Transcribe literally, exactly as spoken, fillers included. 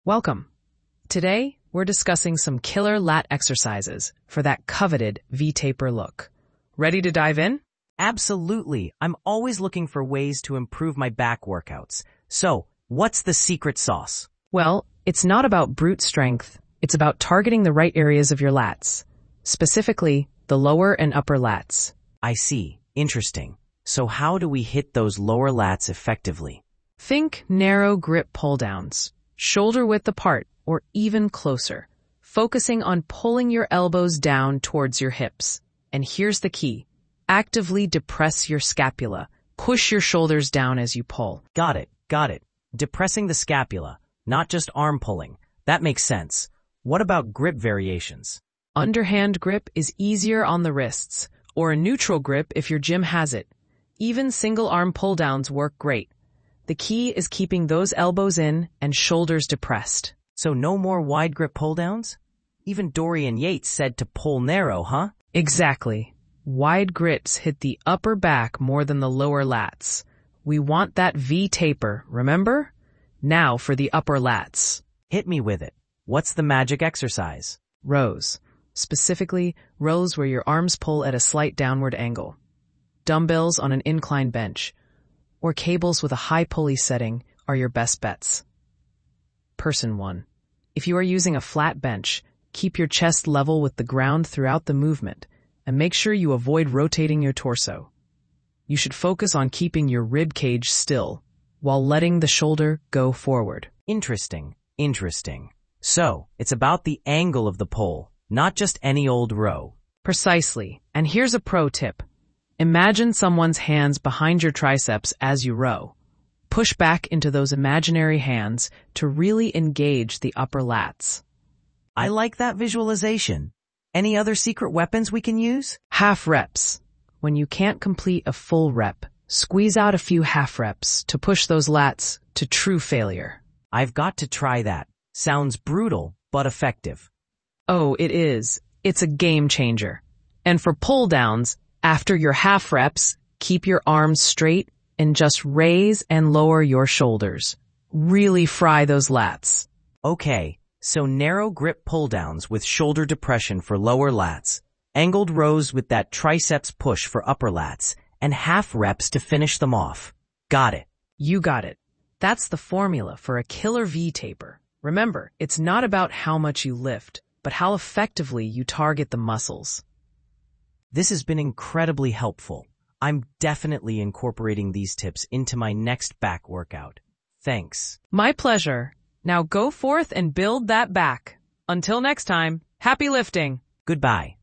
Welcome. Today, we're discussing some killer lat exercises for that coveted V-taper look. Ready to dive in? Absolutely. I'm always looking for ways to improve my back workouts. So, what's the secret sauce? Well, it's not about brute strength. It's about targeting the right areas of your lats, specifically the lower and upper lats. I see. Interesting. So how do we hit those lower lats effectively? Think narrow grip pull-downs, shoulder width apart, or even closer, focusing on pulling your elbows down towards your hips. And here's the key. Actively depress your scapula. Push your shoulders down as you pull. Got it, got it. Depressing the scapula, not just arm pulling. That makes sense. What about grip variations? Underhand grip is easier on the wrists, or a neutral grip if your gym has it. Even single arm pull-downs work great. The key is keeping those elbows in and shoulders depressed. So no more wide grip pull-downs? Even Dorian Yates said to pull narrow, huh? Exactly. Wide grips hit the upper back more than the lower lats. We want that V-taper, remember? Now for the upper lats. Hit me with it. What's the magic exercise? Rows. Specifically, rows where your arms pull at a slight downward angle. Dumbbells on an incline bench, or cables with a high pulley setting are your best bets. Person one. If you are using a flat bench, keep your chest level with the ground throughout the movement, and make sure you avoid rotating your torso. You should focus on keeping your rib cage still, while letting the shoulder go forward. Interesting, interesting. So, it's about the angle of the pull, not just any old row. Precisely. And here's a pro tip. Imagine someone's hands behind your triceps as you row. Push back into those imaginary hands to really engage the upper lats. I like that visualization. Any other secret weapons we can use? Half reps. When you can't complete a full rep, squeeze out a few half reps to push those lats to true failure. I've got to try that. Sounds brutal, but effective. Oh, it is. It's a game changer. And for pull downs, after your half reps, keep your arms straight and just raise and lower your shoulders. Really fry those lats. Okay, so narrow grip pull downs with shoulder depression for lower lats, angled rows with that triceps push for upper lats, and half reps to finish them off. Got it. You got it. That's the formula for a killer V-taper. Remember, it's not about how much you lift, but how effectively you target the muscles. This has been incredibly helpful. I'm definitely incorporating these tips into my next back workout. Thanks. My pleasure. Now go forth and build that back. Until next time, happy lifting. Goodbye.